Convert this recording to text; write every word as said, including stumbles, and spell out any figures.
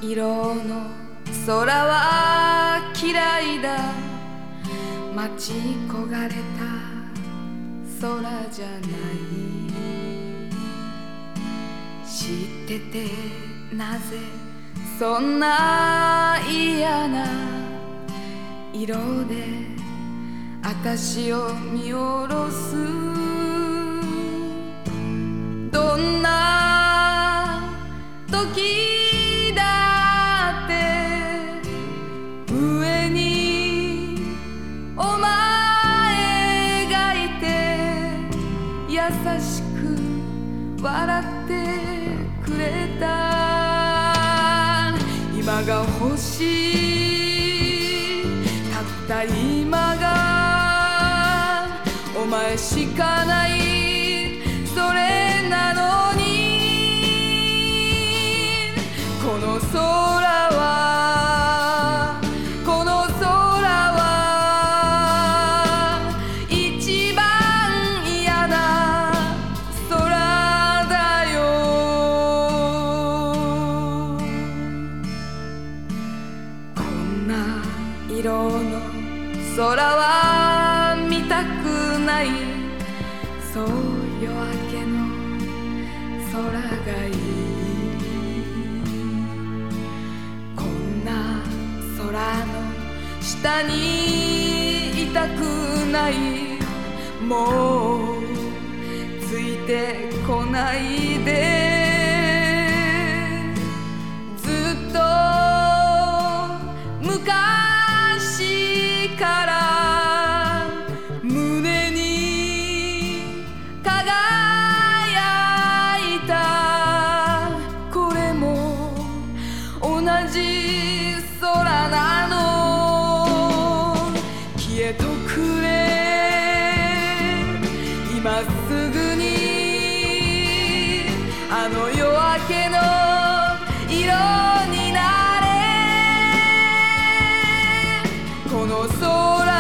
色の空は嫌いだ。待ち焦がれた空じゃない。知っててなぜそんな嫌な色で私を見下ろす。どんな時だって上にお前がいて優しく笑ってくれた。今が欲しいたった今がお前しかない。それなのにこの空はこの空は一番嫌な空だよ。こんな色の空は見たくない。そう夜明けの空がいい。こんな空の下にいたくない。もうついてこないで。ずっと昔から胸に輝いた。これも同じ空なの。消えとくれ今すぐに。あの夜明けの色になれ。この空